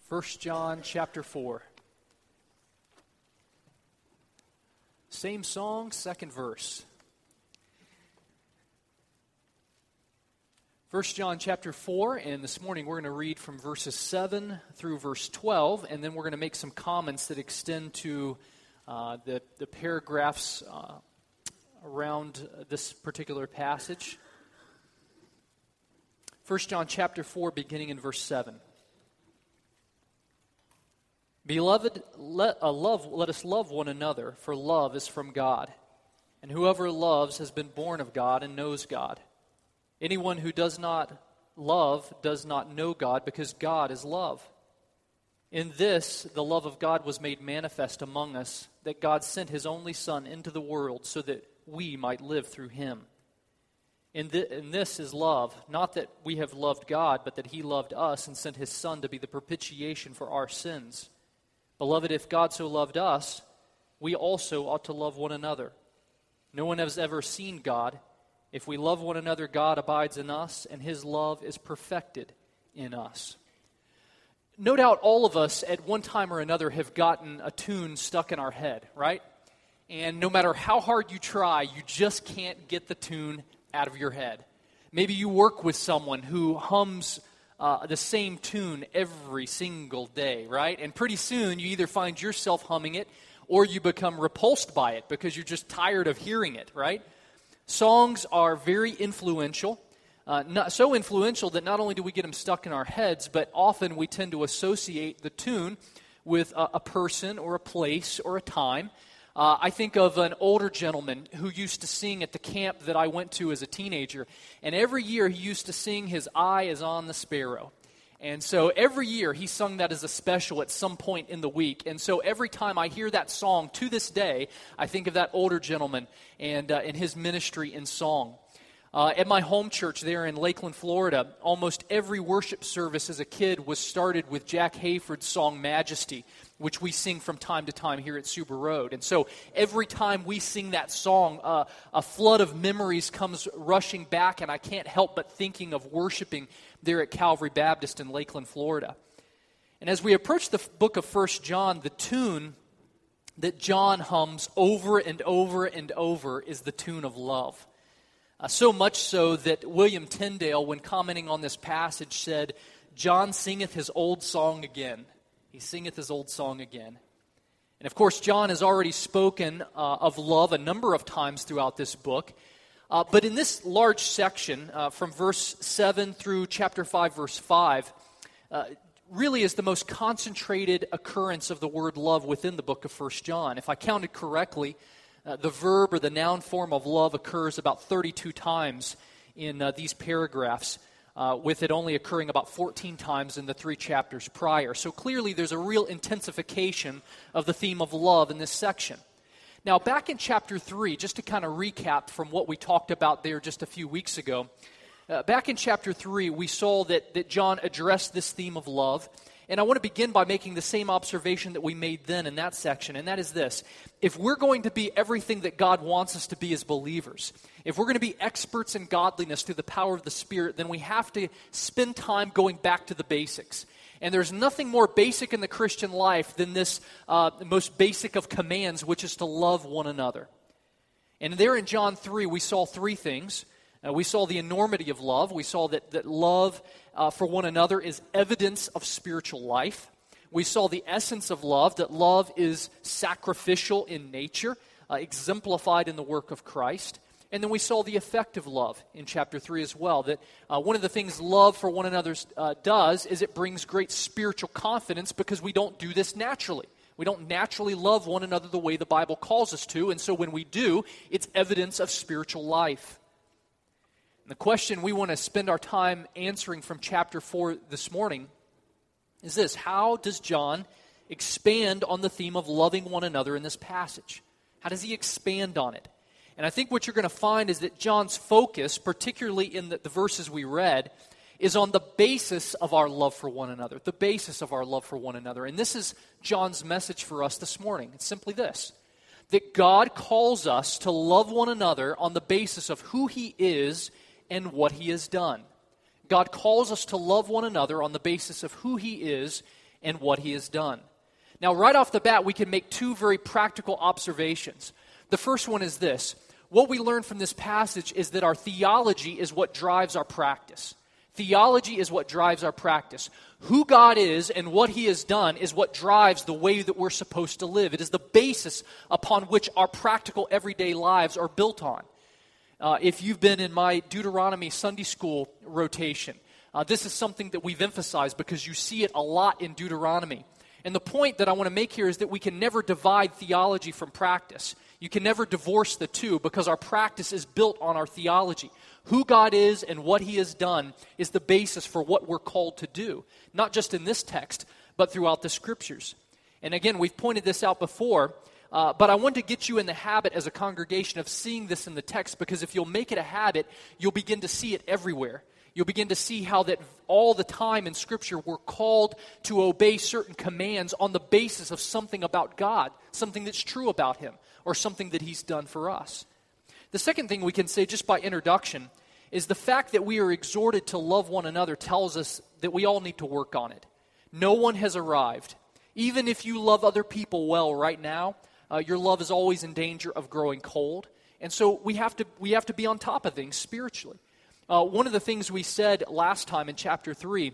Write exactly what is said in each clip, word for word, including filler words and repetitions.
First John chapter four. Same song, second verse. First John chapter four, and this morning we're going to read from verses seven through verse twelve, and then we're going to make some comments that extend to uh, the, the paragraphs uh, around this particular passage. First John chapter four, beginning in verse seven. Beloved, let, uh, love, let us love one another, for love is from God. And whoever loves has been born of God and knows God. Anyone who does not love does not know God, because God is love. In this, the love of God was made manifest among us, that God sent His only Son into the world so that we might live through Him. In, th- in this is love, not that we have loved God, but that He loved us and sent His Son to be the propitiation for our sins. Beloved, if God so loved us, we also ought to love one another. No one has ever seen God. If we love one another, God abides in us, and His love is perfected in us. No doubt all of us at one time or another have gotten a tune stuck in our head, right? And no matter how hard you try, you just can't get the tune out of your head. Maybe you work with someone who hums Uh, the same tune every single day, right? And pretty soon you either find yourself humming it or you become repulsed by it because you're just tired of hearing it, right? Songs are very influential, uh, not so influential that not only do we get them stuck in our heads, but often we tend to associate the tune with a, a person or a place or a time. Uh, I think of an older gentleman who used to sing at the camp that I went to as a teenager. And every year he used to sing "His Eye is on the Sparrow." And so every year he sung that as a special at some point in the week. And so every time I hear that song to this day, I think of that older gentleman and, uh, and his ministry in song. Uh, at my home church there in Lakeland, Florida, almost every worship service as a kid was started with Jack Hayford's song "Majesty," which we sing from time to time here at Suber Road. And so every time we sing that song, uh, a flood of memories comes rushing back, and I can't help but thinking of worshiping there at Calvary Baptist in Lakeland, Florida. And as we approach the book of First John, the tune that John hums over and over and over is the tune of love. Uh, so much so that William Tyndale, when commenting on this passage, said, "John singeth his old song again." He singeth his old song again. And of course, John has already spoken uh, of love a number of times throughout this book. Uh, but in this large section, uh, from verse seven through chapter five, verse five, uh, really is the most concentrated occurrence of the word love within the book of First John. If I counted correctly, Uh, the verb or the noun form of love occurs about thirty-two times in uh, these paragraphs, uh, with it only occurring about fourteen times in the three chapters prior. So clearly there's a real intensification of the theme of love in this section. Now back in chapter three, just to kind of recap from what we talked about there just a few weeks ago, uh, back in chapter three we saw that, that John addressed this theme of love. And I want to begin by making the same observation that we made then in that section, and that is this. If we're going to be everything that God wants us to be as believers, if we're going to be experts in godliness through the power of the Spirit, then we have to spend time going back to the basics. And there's nothing more basic in the Christian life than this uh, most basic of commands, which is to love one another. And there in John three, we saw three things. Uh, we saw the enormity of love. We saw that, that love uh, for one another is evidence of spiritual life. We saw the essence of love, that love is sacrificial in nature, uh, exemplified in the work of Christ. And then we saw the effect of love in chapter three as well, that uh, one of the things love for one another uh, does is it brings great spiritual confidence because we don't do this naturally. We don't naturally love one another the way the Bible calls us to, and so when we do, it's evidence of spiritual life. The question we want to spend our time answering from chapter four this morning is this: how does John expand on the theme of loving one another in this passage? How does he expand on it? And I think what you're going to find is that John's focus, particularly in the, the verses we read, is on the basis of our love for one another, the basis of our love for one another. And this is John's message for us this morning. It's simply this: that God calls us to love one another on the basis of who He is and what He has done. God calls us to love one another on the basis of who He is and what he has done. Now, right off the bat, we can make two very practical observations. The first one is this. What we learn from this passage is that our theology is what drives our practice. Theology is what drives our practice. Who God is and what he has done is what drives the way that we're supposed to live. It is the basis upon which our practical everyday lives are built on. Uh, if you've been in my Deuteronomy Sunday school rotation, uh, this is something that we've emphasized because you see it a lot in Deuteronomy. And the point that I want to make here is that we can never divide theology from practice. You can never divorce the two because our practice is built on our theology. Who God is and what he has done is the basis for what we're called to do, not just in this text, but throughout the Scriptures. And again, we've pointed this out before, uh, but I want to get you in the habit as a congregation of seeing this in the text, because if you'll make it a habit, you'll begin to see it everywhere. You'll begin to see how that all the time in Scripture we're called to obey certain commands on the basis of something about God, something that's true about him, or something that he's done for us. The second thing we can say just by introduction is the fact that we are exhorted to love one another tells us that we all need to work on it. No one has arrived. Even if you love other people well right now, uh, your love is always in danger of growing cold. And so we have to we have to be on top of things spiritually. Uh, one of the things we said last time in chapter three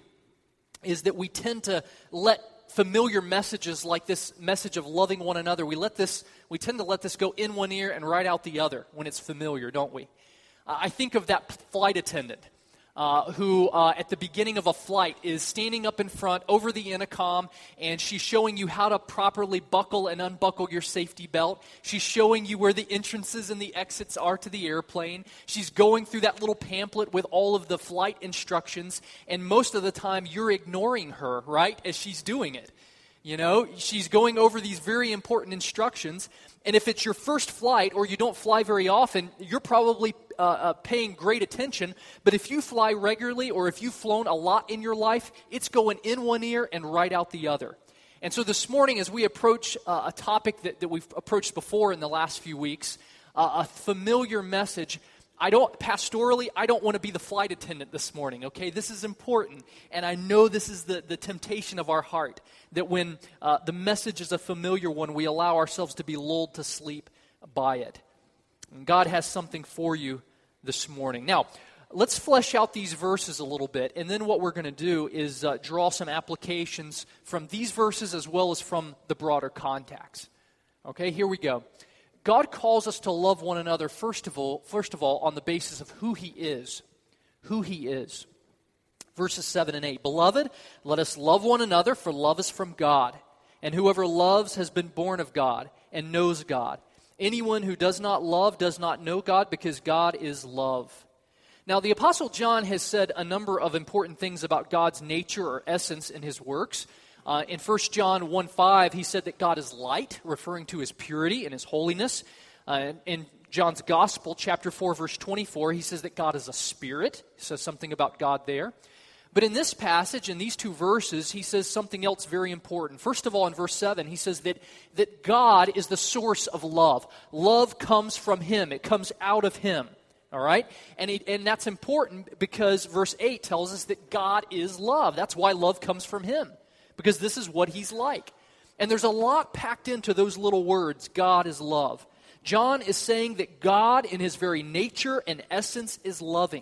is that we tend to let familiar messages like this message of loving one another, we let this, we tend to let this go in one ear and right out the other when it's familiar, don't we? Uh, I think of that flight attendant uh, who uh, at the beginning of a flight is standing up in front over the intercom, and she's showing you how to properly buckle and unbuckle your safety belt. She's showing you where the entrances and the exits are to the airplane. She's going through that little pamphlet with all of the flight instructions, and most of the time you're ignoring her, right, as she's doing it. You know, she's going over these very important instructions, and if it's your first flight or you don't fly very often, you're probably uh, uh, paying great attention. But if you fly regularly or if you've flown a lot in your life, it's going in one ear and right out the other. And so this morning, as we approach uh, a topic that, that we've approached before in the last few weeks, uh, a familiar message, I don't, pastorally, I don't want to be the flight attendant this morning, okay? This is important, and I know this is the, the temptation of our heart, that when uh, the message is a familiar one, we allow ourselves to be lulled to sleep by it. And God has something for you this morning. Now, let's flesh out these verses a little bit, and then what we're going to do is uh, draw some applications from these verses as well as from the broader context. Okay, here we go. God calls us to love one another, first of all, first of all, on the basis of who he is. Who he is. Verses seven and eight. Beloved, let us love one another, for love is from God. And whoever loves has been born of God and knows God. Anyone who does not love does not know God, because God is love. Now, the Apostle John has said a number of important things about God's nature or essence in his works. Uh, in First John one five, he said that God is light, referring to his purity and his holiness. Uh, in John's Gospel, chapter four, verse twenty-four, he says that God is a spirit. He says something about God there. But in this passage, in these two verses, he says something else very important. First of all, in verse seven, he says that, that God is the source of love. Love comes from him. It comes out of him. All right? And, it, and that's important because verse eight tells us that God is love. That's why love comes from him. Because this is what he's like. And there's a lot packed into those little words, God is love. John is saying that God in his very nature and essence is loving.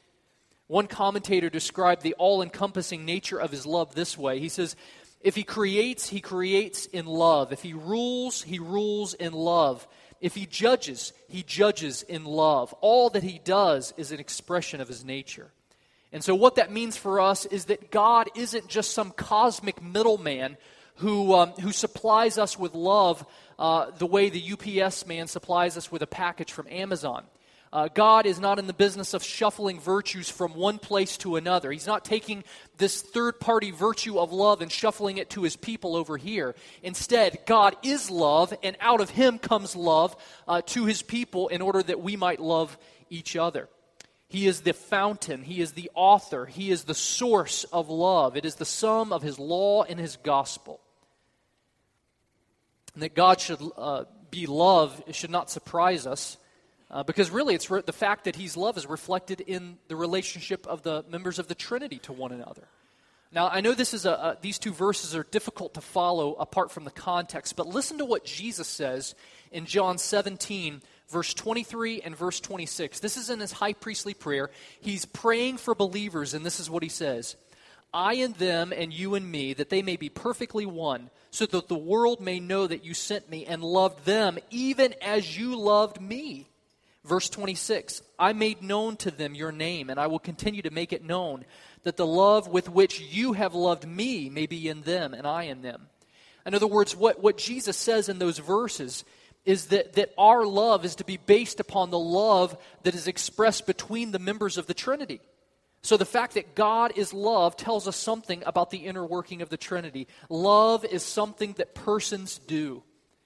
One commentator described the all-encompassing nature of his love this way. He says, if he creates, he creates in love. If he rules, he rules in love. If he judges, he judges in love. All that he does is an expression of his nature. And so what that means for us is that God isn't just some cosmic middleman who um, who supplies us with love uh, the way the U P S man supplies us with a package from Amazon. Uh, God is not in the business of shuffling virtues from one place to another. He's not taking this third-party virtue of love and shuffling it to his people over here. Instead, God is love, and out of him comes love uh, to his people in order that we might love each other. He is the fountain. He is the author. He is the source of love. It is the sum of his law and his gospel. And that God should uh, be love should not surprise us, uh, because really it's re- the fact that he's love is reflected in the relationship of the members of the Trinity to one another. Now, I know this is a, a, these two verses are difficult to follow apart from the context, but listen to what Jesus says in John seventeen, verse twenty-three and verse twenty-six. This is in his high priestly prayer. He's praying for believers, and this is what he says. I and them and you and me, that they may be perfectly one, so that the world may know that you sent me and loved them even as you loved me. Verse twenty-six, I made known to them your name, and I will continue to make it known, that the love with which you have loved me may be in them and I in them. In other words, what, what Jesus says in those verses is that, that our love is to be based upon the love that is expressed between the members of the Trinity. So the fact that God is love tells us something about the inner working of the Trinity. Love is something that persons do.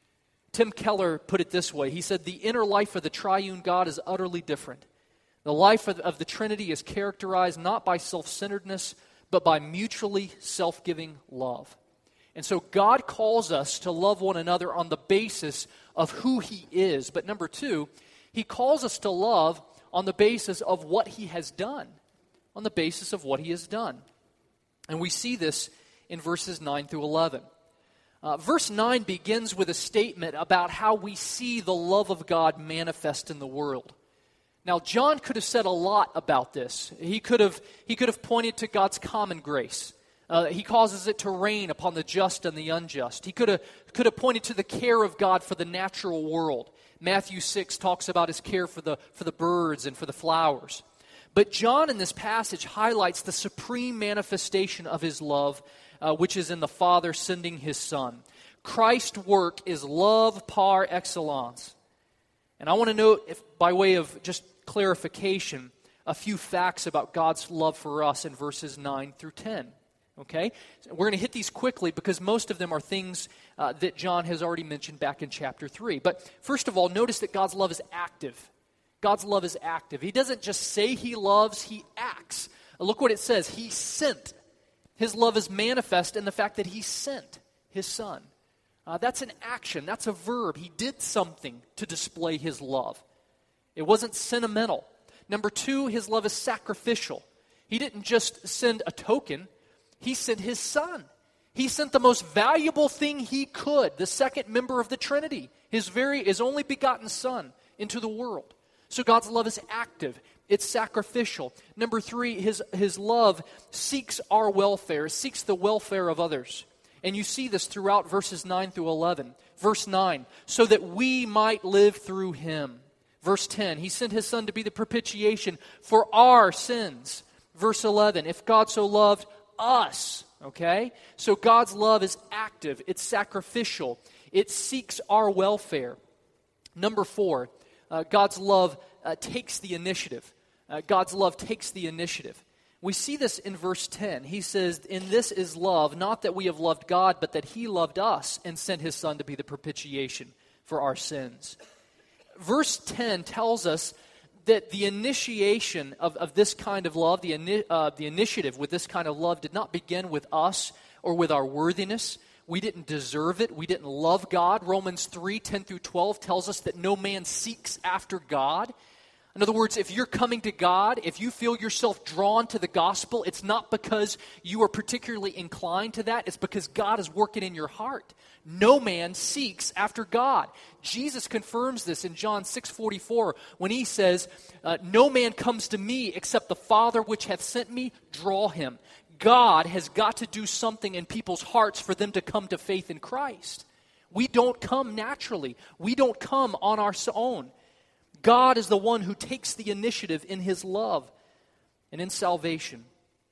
Tim Keller put it this way. He said, the inner life of the triune God is utterly different. The life of, of the Trinity is characterized not by self-centeredness, but by mutually self-giving love. And so God calls us to love one another on the basis of who He is. But number two, He calls us to love on the basis of what He has done. On the basis of what He has done. And we see this in verses nine through eleven. Uh, verse nine begins with a statement about how we see the love of God manifest in the world. Now, John could have said a lot about this. He could have, he could have pointed to God's common grace. Uh, he causes it to rain upon the just and the unjust. He could have, could have pointed to the care of God for the natural world. Matthew six talks about His care for the, for the birds and for the flowers. But John in this passage highlights the supreme manifestation of His love, uh, which is in the Father sending His Son. Christ's work is love par excellence. And I want to note, if, by way of just clarification, a few facts about God's love for us in verses nine through ten. Okay? So we're going to hit these quickly because most of them are things uh, that John has already mentioned back in chapter three. But first of all, notice that God's love is active. God's love is active. He doesn't just say He loves, He acts. Look what it says. He sent. His love is manifest in the fact that He sent His Son. Uh, that's an action. That's a verb. He did something to display His love. It wasn't sentimental. Number two, His love is sacrificial. He didn't just send a token. He sent His Son. He sent the most valuable thing He could, the second member of the Trinity, His very, His only begotten Son, into the world. So God's love is active. It's sacrificial. Number three, his, his love seeks our welfare, seeks the welfare of others. And you see this throughout verses nine through eleven. Verse nine, so that we might live through Him. Verse ten, He sent His Son to be the propitiation for our sins. Verse eleven, if God so loved us, okay? So God's love is active. It's sacrificial. It seeks our welfare. Number four, Uh, God's love uh, takes the initiative. Uh, God's love takes the initiative. We see this in verse ten. He says, in this is love, not that we have loved God, but that He loved us and sent His Son to be the propitiation for our sins. Verse ten tells us that the initiation of, of this kind of love, the, ini- uh, the initiative with this kind of love did not begin with us or with our worthiness. We didn't deserve it. We didn't love God. Romans three, ten through twelve tells us that no man seeks after God. In other words, if you're coming to God, if you feel yourself drawn to the gospel, it's not because you are particularly inclined to that. It's because God is working in your heart. No man seeks after God. Jesus confirms this in John six forty-four when He says, uh, no man comes to me except the Father which hath sent me draw him. God has got to do something in people's hearts for them to come to faith in Christ. We don't come naturally. We don't come on our own. God is the one who takes the initiative in His love and in salvation.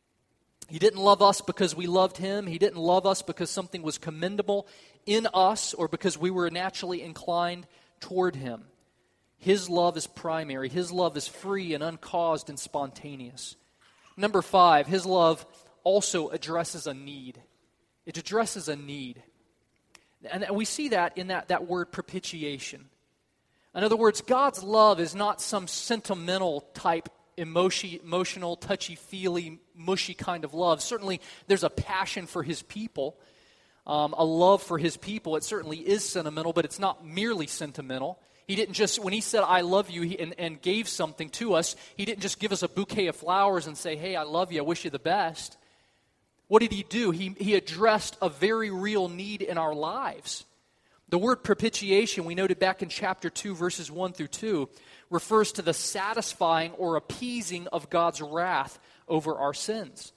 He didn't love us because we loved Him. He didn't love us because something was commendable in us or because we were naturally inclined toward Him. His love is primary. His love is free and uncaused and spontaneous. Number five, His love also addresses a need. It addresses a need. And we see that in that, that word propitiation. In other words, God's love is not some sentimental type, emotion, emotional, touchy-feely, mushy kind of love. Certainly, there's a passion for His people, um, a love for His people. It certainly is sentimental, but it's not merely sentimental. He didn't just, when He said, I love you, he, and, and gave something to us, He didn't just give us a bouquet of flowers and say, hey, I love you, I wish you the best. What did he do? He, he addressed a very real need in our lives. The word propitiation, we noted back in chapter two, verses one through two, refers to the satisfying or appeasing of God's wrath over our sins.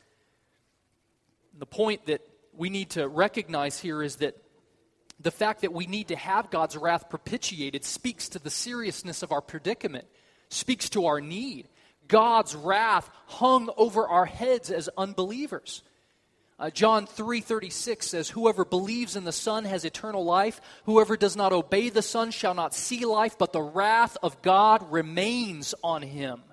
The point that we need to recognize here is that the fact that we need to have God's wrath propitiated speaks to the seriousness of our predicament, speaks to our need. God's wrath hung over our heads as unbelievers. Uh, John three thirty-six says, "Whoever believes in the Son has eternal life. Whoever does not obey the Son shall not see life, but the wrath of God remains on him."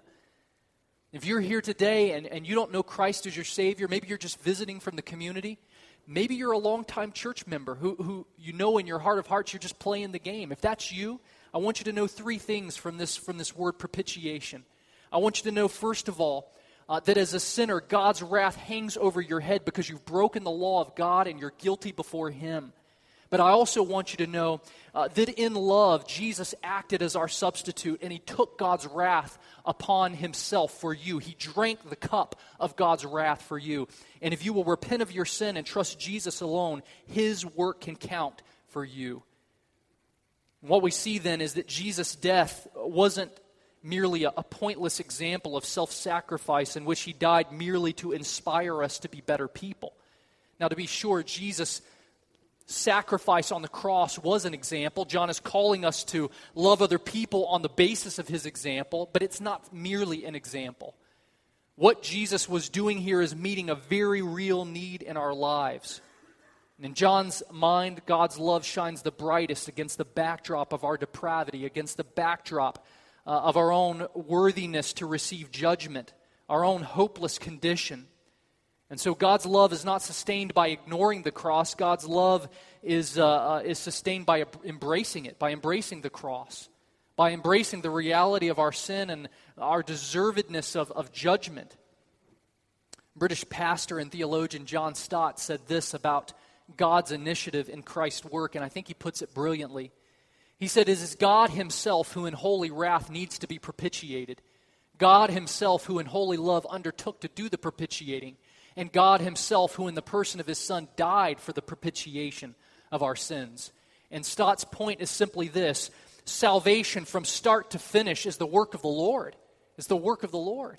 If you're here today and, and you don't know Christ as your Savior, maybe you're just visiting from the community, maybe you're a longtime church member who, who you know in your heart of hearts you're just playing the game. If that's you, I want you to know three things from this, from this word propitiation. I want you to know, first of all, uh, that as a sinner, God's wrath hangs over your head because you've broken the law of God and you're guilty before Him. But I also want you to know uh, that in love, Jesus acted as our substitute and He took God's wrath upon Himself for you. He drank the cup of God's wrath for you. And if you will repent of your sin and trust Jesus alone, His work can count for you. And what we see then is that Jesus' death wasn't merely a, a pointless example of self-sacrifice in which He died merely to inspire us to be better people. Now, to be sure, Jesus' sacrifice on the cross was an example. John is calling us to love other people on the basis of His example, but it's not merely an example. What Jesus was doing here is meeting a very real need in our lives. And in John's mind, God's love shines the brightest against the backdrop of our depravity, against the backdrop uh, of our own worthiness to receive judgment, our own hopeless condition. And so God's love is not sustained by ignoring the cross. God's love is, uh, uh, is sustained by embracing it, by embracing the cross, by embracing the reality of our sin and our deservedness of, of judgment. British pastor and theologian John Stott said this about God's initiative in Christ's work, and I think he puts it brilliantly. He said, "It is God Himself who in holy wrath needs to be propitiated. God Himself who in holy love undertook to do the propitiating. And God Himself, who in the person of His Son died for the propitiation of our sins." And Stott's point is simply this: salvation from start to finish is the work of the Lord. It's the work of the Lord.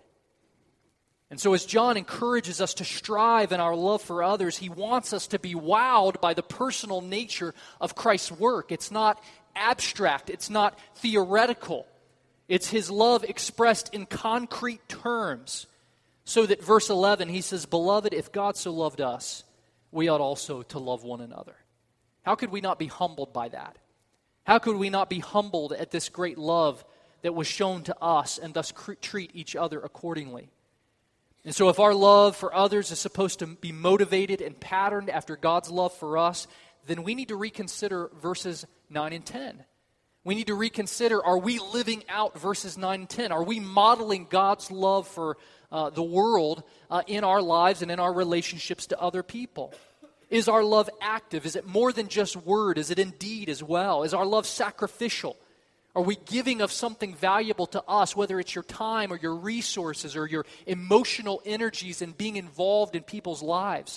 And so as John encourages us to strive in our love for others, he wants us to be wowed by the personal nature of Christ's work. It's not abstract. It's not theoretical. It's His love expressed in concrete terms. So that verse eleven, he says, "Beloved, if God so loved us, we ought also to love one another." How could we not be humbled by that? How could we not be humbled at this great love that was shown to us and thus cre- treat each other accordingly? And so if our love for others is supposed to be motivated and patterned after God's love for us, then we need to reconsider verses nine and ten. We need to reconsider, are we living out verses nine and ten? Are we modeling God's love for uh, the world uh, in our lives and in our relationships to other people? Is our love active? Is it more than just word? Is it in deed as well? Is our love sacrificial? Are we giving of something valuable to us, whether it's your time or your resources or your emotional energies in being involved in people's lives?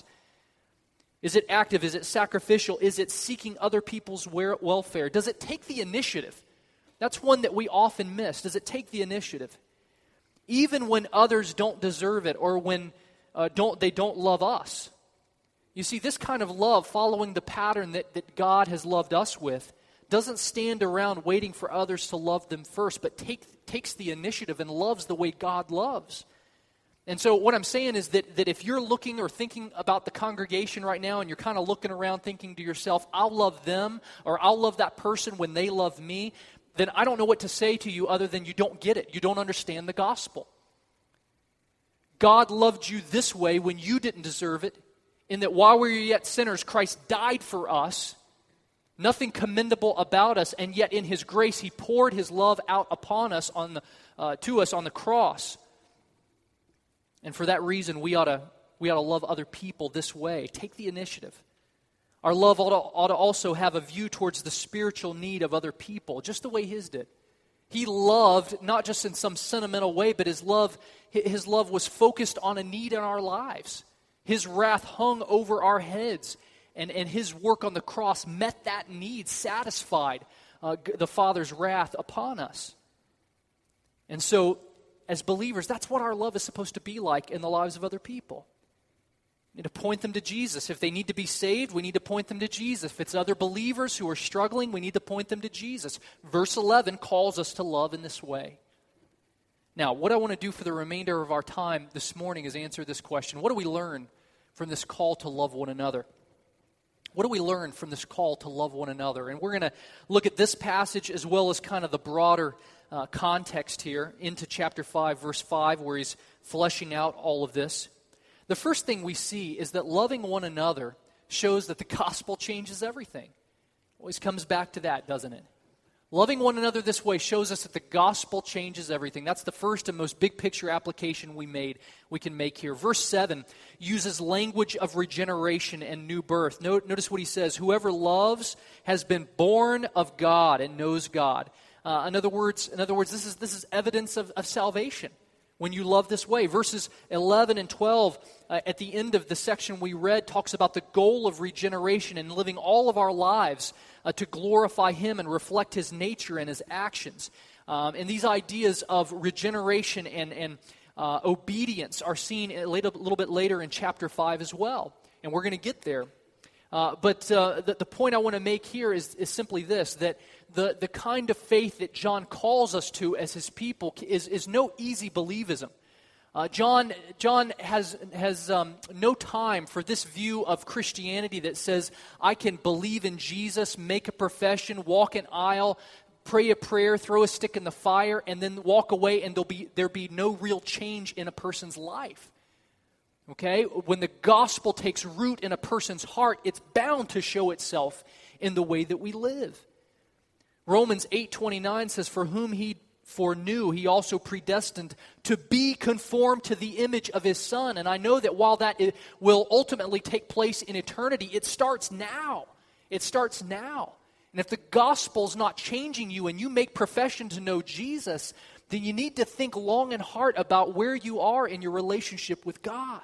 Is it active? Is it sacrificial? Is it seeking other people's welfare? Does it take the initiative? That's one that we often miss. Does it take the initiative? Even when others don't deserve it or when uh, don't they don't love us. You see, this kind of love, following the pattern that, that God has loved us with, doesn't stand around waiting for others to love them first, but take, takes the initiative and loves the way God loves. And so what I'm saying is that, that if you're looking or thinking about the congregation right now and you're kind of looking around thinking to yourself, I'll love them or I'll love that person when they love me, then I don't know what to say to you other than you don't get it. You don't understand the gospel. God loved you this way when you didn't deserve it, in that while we were yet sinners, Christ died for us. Nothing commendable about us, and yet in His grace, He poured His love out upon us, on the, uh, to us on the cross. And for that reason, we ought to we ought to love other people this way. Take the initiative. Our love ought to, ought to also have a view towards the spiritual need of other people, just the way His did. He loved not just in some sentimental way, but His love His love was focused on a need in our lives. His wrath hung over our heads, and, and his work on the cross met that need, satisfied uh, the Father's wrath upon us. And so, as believers, that's what our love is supposed to be like in the lives of other people. We need to point them to Jesus. If they need to be saved, we need to point them to Jesus. If it's other believers who are struggling, we need to point them to Jesus. Verse eleven calls us to love in this way. Now, what I want to do for the remainder of our time this morning is answer this question. What do we learn from this call to love one another? What do we learn from this call to love one another? And we're going to look at this passage as well as kind of the broader uh, context here into chapter five, verse five, where he's fleshing out all of this. The first thing we see is that loving one another shows that the gospel changes everything. Always comes back to that, doesn't it? Loving one another this way shows us that the gospel changes everything. That's the first and most big picture application we made, we can make here. Verse seven uses language of regeneration and new birth. Notice what he says, whoever loves has been born of God and knows God. Uh, in other words, in other words, this is this is evidence of, of salvation when you love this way. Verses eleven and twelve uh, at the end of the section we read talks about the goal of regeneration and living all of our lives Uh, to glorify Him and reflect His nature and His actions. Um, and these ideas of regeneration and, and uh, obedience are seen a little, a little bit later in chapter five as well. And we're going to get there. Uh, but uh, the, the point I want to make here is, is simply this, that the, the kind of faith that John calls us to as his people is, is no easy believism. Uh, John John has has um, no time for this view of Christianity that says, I can believe in Jesus, make a profession, walk an aisle, pray a prayer, throw a stick in the fire, and then walk away and there'll be, there'll be no real change in a person's life. Okay? When the gospel takes root in a person's heart, it's bound to show itself in the way that we live. Romans eight twenty-nine says, for whom he foreknew, he also predestined to be conformed to the image of his Son. And I know that while that will ultimately take place in eternity, it starts now. It starts now. And if the gospel's not changing you and you make profession to know Jesus, then you need to think long and hard about where you are in your relationship with God.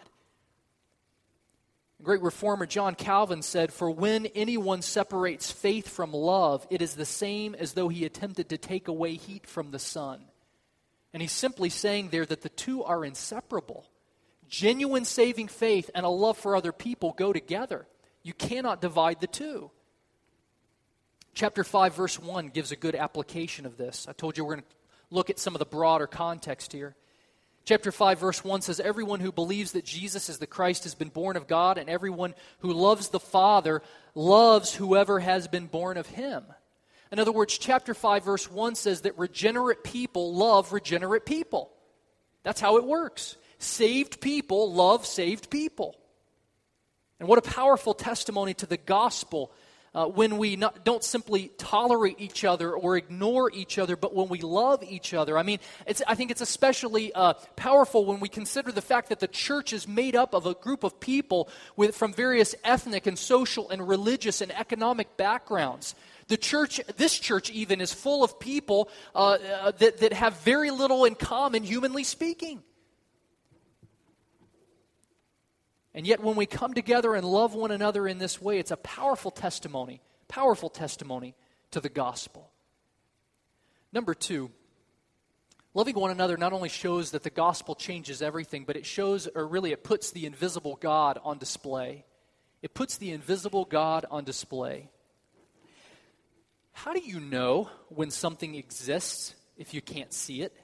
The great reformer John Calvin said, for when anyone separates faith from love, it is the same as though he attempted to take away heat from the sun. And he's simply saying there that the two are inseparable. Genuine saving faith and a love for other people go together. You cannot divide the two. Chapter five, verse one gives a good application of this. I told you we're going to look at some of the broader context here. Chapter five, verse one says, everyone who believes that Jesus is the Christ has been born of God, and everyone who loves the Father loves whoever has been born of Him. In other words, chapter five, verse one says that regenerate people love regenerate people. That's how it works. Saved people love saved people. And what a powerful testimony to the gospel Uh, when we not, don't simply tolerate each other or ignore each other, but when we love each other. I mean, it's, I think it's especially uh, powerful when we consider the fact that the church is made up of a group of people with, from various ethnic and social and religious and economic backgrounds. The church, this church even, is full of people uh, uh, that, that have very little in common, humanly speaking. And yet when we come together and love one another in this way, it's a powerful testimony, powerful testimony to the gospel. Number two, loving one another not only shows that the gospel changes everything, but it shows, or really it puts the invisible God on display. It puts the invisible God on display. How do you know when something exists if you can't see it?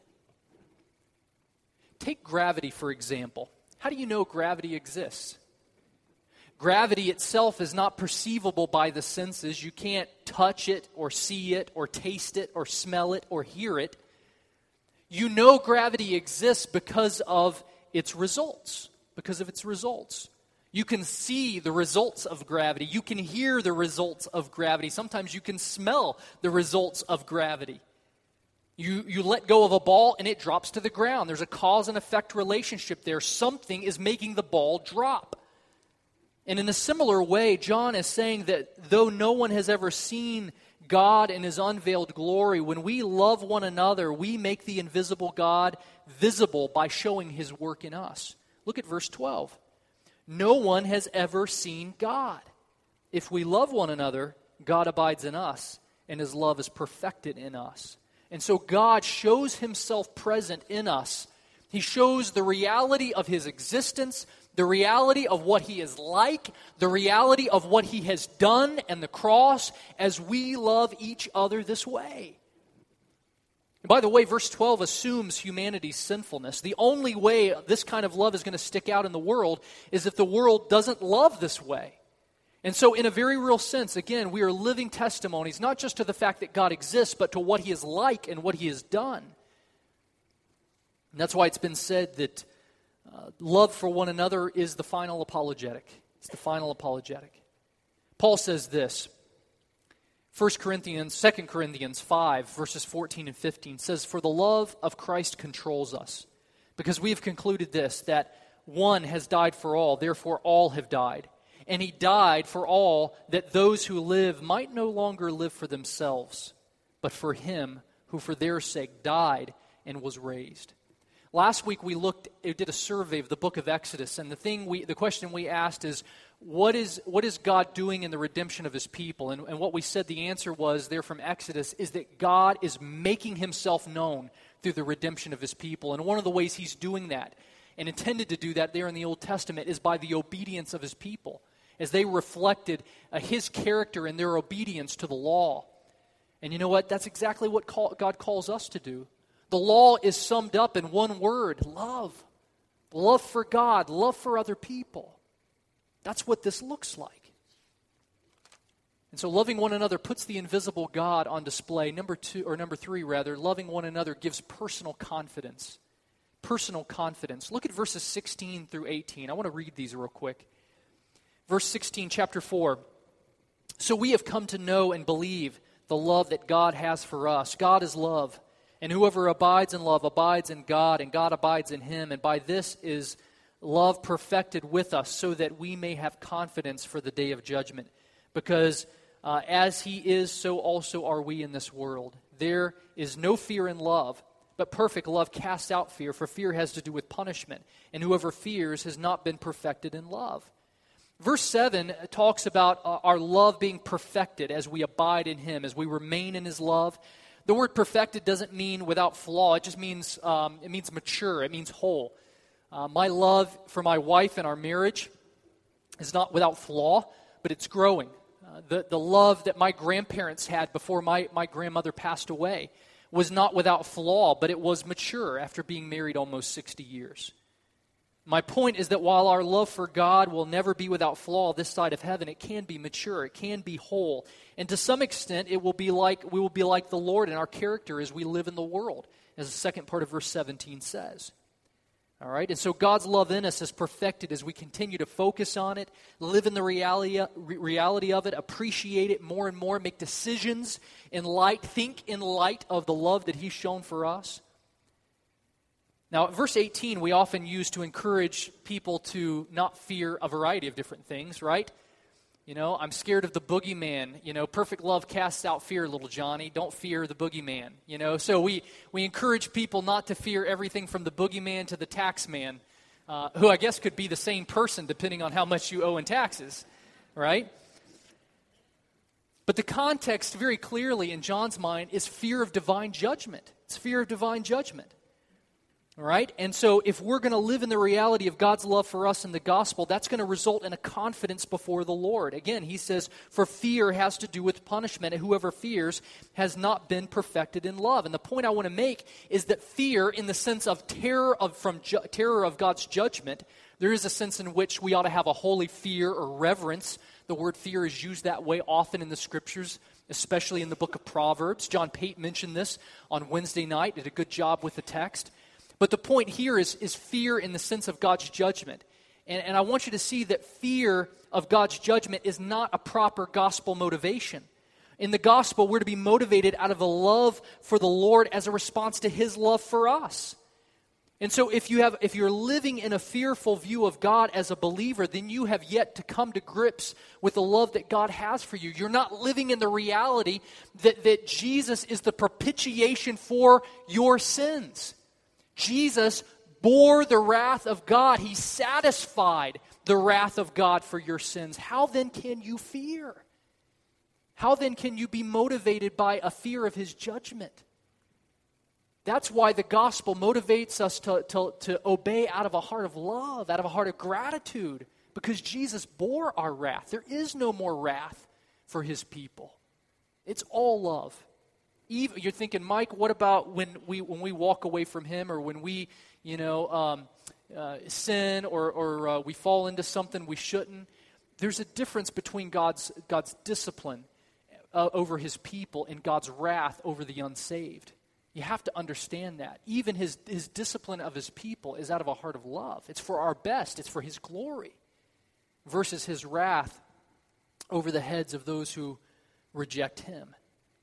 Take gravity, for example. How do you know gravity exists? Gravity itself is not perceivable by the senses. You can't touch it or see it or taste it or smell it or hear it. You know gravity exists because of its results, because of its results. You can see the results of gravity. You can hear the results of gravity. Sometimes you can smell the results of gravity. You, you let go of a ball and it drops to the ground. There's a cause and effect relationship there. Something is making the ball drop. And in a similar way, John is saying that though no one has ever seen God in His unveiled glory, when we love one another, we make the invisible God visible by showing His work in us. Look at verse twelve. No one has ever seen God. If we love one another, God abides in us, and his love is perfected in us. And so God shows himself present in us. He shows the reality of his existence, the reality of what he is like, the reality of what he has done and the cross as we love each other this way. And by the way, verse twelve assumes humanity's sinfulness. The only way this kind of love is going to stick out in the world is if the world doesn't love this way. And so in a very real sense, again, we are living testimonies, not just to the fact that God exists, but to what he is like and what he has done. And that's why it's been said that uh, love for one another is the final apologetic. It's the final apologetic. Paul says this, First Corinthians, Second Corinthians five, verses fourteen and fifteen, says, "For the love of Christ controls us, because we have concluded this, that one has died for all, therefore all have died. And he died for all, that those who live might no longer live for themselves, but for him who for their sake died and was raised." Last week we looked, it did a survey of the book of Exodus, and the thing we, the question we asked is, what is what is God doing in the redemption of his people? And, and what we said the answer was there from Exodus is that God is making himself known through the redemption of his people. And one of the ways he's doing that, and intended to do that there in the Old Testament, is by the obedience of his people, as they reflected uh, his character and their obedience to the law. And you know what? That's exactly what call, God calls us to do. The law is summed up in one word: love. Love for God, love for other people. That's what this looks like. And so loving one another puts the invisible God on display. Number two, or number three rather, loving one another gives personal confidence. Personal confidence. Look at verses sixteen through eighteen. I want to read these real quick. Verse sixteen, chapter four. "So we have come to know and believe the love that God has for us. God is love. And whoever abides in love abides in God, and God abides in him. And by this is love perfected with us, so that we may have confidence for the day of judgment. Because uh, as he is, so also are we in this world. There is no fear in love, but perfect love casts out fear, for fear has to do with punishment. And whoever fears has not been perfected in love." Verse seven talks about uh, our love being perfected as we abide in him, as we remain in his love. The word perfected doesn't mean without flaw. It just means um, it means mature. It means whole. Uh, my love for my wife and our marriage is not without flaw, but it's growing. Uh, the, the love that my grandparents had before my, my grandmother passed away was not without flaw, but it was mature after being married almost sixty years. My point is that while our love for God will never be without flaw this side of heaven, it can be mature, it can be whole. And to some extent, it will be like we will be like the Lord in our character as we live in the world, as the second part of verse seventeen says. All right, and so God's love in us is perfected as we continue to focus on it, live in the reality, reality of it, appreciate it more and more, make decisions in light, think in light of the love that he's shown for us. Now, verse eighteen we often use to encourage people to not fear a variety of different things, right? You know, I'm scared of the boogeyman. You know, perfect love casts out fear, little Johnny. Don't fear the boogeyman. You know, so we, we encourage people not to fear everything from the boogeyman to the tax man, uh, who I guess could be the same person depending on how much you owe in taxes, right? But the context very clearly in John's mind is fear of divine judgment. It's fear of divine judgment. All right? And so if we're going to live in the reality of God's love for us in the gospel, that's going to result in a confidence before the Lord. Again, he says, for fear has to do with punishment, and whoever fears has not been perfected in love. And the point I want to make is that fear, in the sense of terror of from ju- terror of God's judgment, there is a sense in which we ought to have a holy fear or reverence. The word fear is used that way often in the Scriptures, especially in the book of Proverbs. John Pate mentioned this on Wednesday night, did a good job with the text. But the point here is, is fear in the sense of God's judgment. And, and I want you to see that fear of God's judgment is not a proper gospel motivation. In the gospel, we're to be motivated out of a love for the Lord as a response to his love for us. And so if you have, if you're living in a fearful view of God as a believer, then you have yet to come to grips with the love that God has for you. You're not living in the reality that, that Jesus is the propitiation for your sins. Jesus bore the wrath of God. He satisfied the wrath of God for your sins, how then can you fear? How then can you be motivated by a fear of his judgment? That's why the gospel motivates us to, to, to obey out of a heart of love, out of a heart of gratitude, because Jesus bore our wrath. There is no more wrath for his people. It's all love. Even, you're thinking, Mike, what about when we when we walk away from him, or when we, you know, um, uh, sin, or or uh, we fall into something we shouldn't? There's a difference between God's God's discipline uh, over his people and God's wrath over the unsaved. You have to understand that. Even his, his discipline of his people is out of a heart of love. It's for our best. It's for his glory. Versus his wrath over the heads of those who reject him.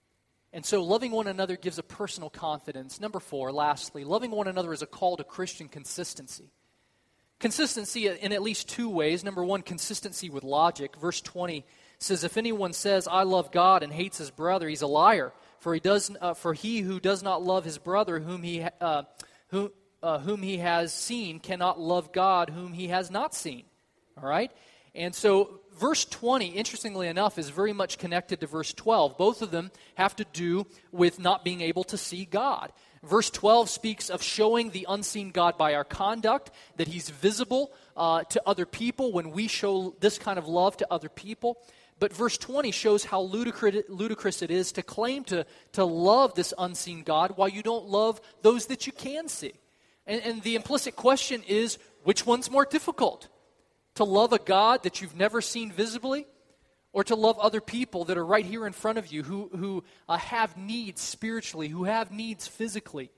And so loving one another gives a personal confidence. Number four, lastly, loving one another is a call to Christian consistency. Consistency in at least two ways. Number one, consistency with logic. Verse twenty says, if anyone says, I love God and hates his brother, he's a liar. For he does, uh, for he who does not love his brother, whom he, uh, whom, uh, whom he has seen, cannot love God, whom he has not seen. All right, and so verse twenty, interestingly enough, is very much connected to verse twelve. Both of them have to do with not being able to see God. Verse twelve speaks of showing the unseen God by our conduct, that he's visible uh, to other people when we show this kind of love to other people. But verse twenty shows how ludicrous, ludicrous it is to claim to, to love this unseen God while you don't love those that you can see. And, and the implicit question is, which one's more difficult? To love a God that you've never seen visibly, or to love other people that are right here in front of you who, who uh, have needs spiritually, who have needs physically?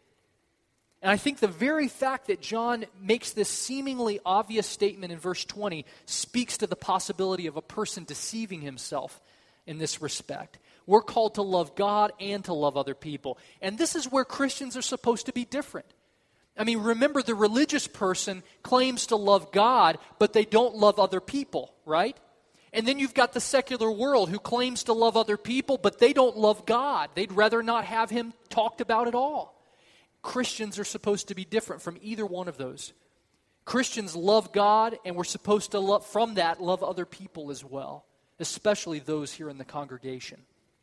And I think the very fact that John makes this seemingly obvious statement in verse twenty speaks to the possibility of a person deceiving himself in this respect. We're called to love God and to love other people. And this is where Christians are supposed to be different. I mean, remember, the religious person claims to love God, but they don't love other people, right? And then you've got the secular world who claims to love other people, but they don't love God. They'd rather not have him talked about at all. Christians are supposed to be different from either one of those. Christians love God, and we're supposed to, love, from that, love other people as well, especially those here in the congregation.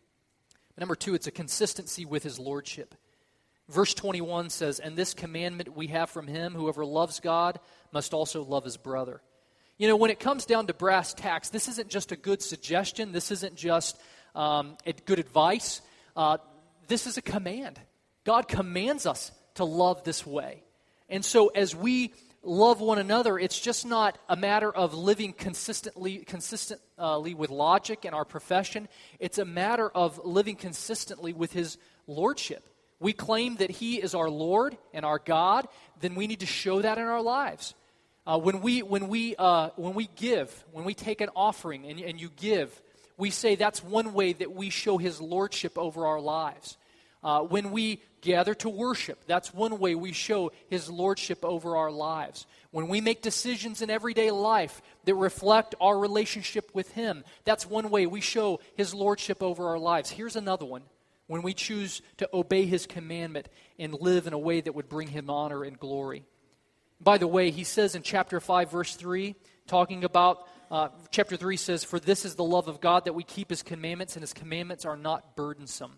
Number two, it's a consistency with his lordship. Verse twenty-one says, and this commandment we have from him, whoever loves God must also love his brother. You know, when it comes down to brass tacks, this isn't just a good suggestion. This isn't just um, a good advice. Uh, this is a command. God commands us to love this way. And so as we love one another, it's just not a matter of living consistently consistently with logic in our profession. It's a matter of living consistently with his lordship. We claim that he is our Lord and our God, then we need to show that in our lives. Uh, when we when we uh, when we give, when we take an offering and, and you give, we say that's one way that we show his lordship over our lives. Uh, when we gather to worship, that's one way we show his lordship over our lives. When we make decisions in everyday life that reflect our relationship with him, that's one way we show his lordship over our lives. Here's another one. When we choose to obey his commandment and live in a way that would bring him honor and glory. By the way, he says in chapter five, verse three, talking about, uh, chapter three says, for this is the love of God, that we keep his commandments, and his commandments are not burdensome.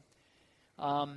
Um,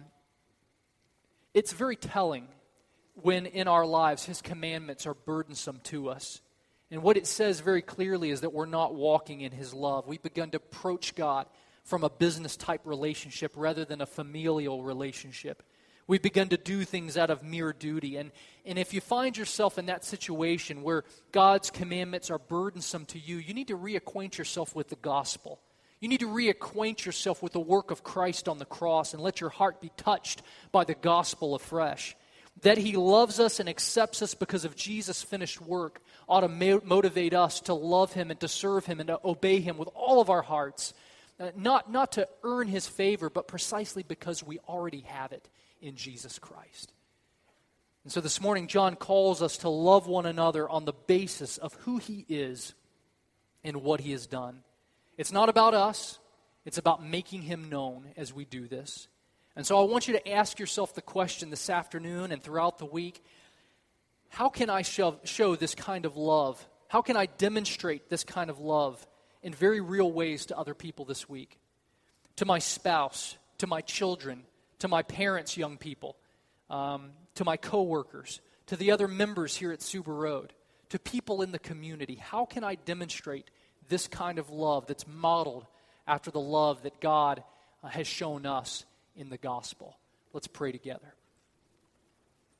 it's very telling when in our lives his commandments are burdensome to us. And what it says very clearly is that we're not walking in his love. We've begun to approach God from a business-type relationship rather than a familial relationship. We've begun to do things out of mere duty. And, and if you find yourself in that situation where God's commandments are burdensome to you, you need to reacquaint yourself with the gospel. You need to reacquaint yourself with the work of Christ on the cross and let your heart be touched by the gospel afresh. That he loves us and accepts us because of Jesus' finished work ought to mo- motivate us to love him and to serve him and to obey him with all of our hearts. Uh, not, not to earn his favor, but precisely because we already have it in Jesus Christ. And so this morning, John calls us to love one another on the basis of who he is and what he has done. It's not about us. It's about making him known as we do this. And so I want you to ask yourself the question this afternoon and throughout the week, how can I show, show this kind of love How can I demonstrate this kind of love in very real ways to other people this week? To my spouse, to my children, to my parents, young people, um, to my coworkers, to the other members here at Suba Road, to people in the community. How can I demonstrate this kind of love that's modeled after the love that God uh, has shown us in the gospel? Let's pray together.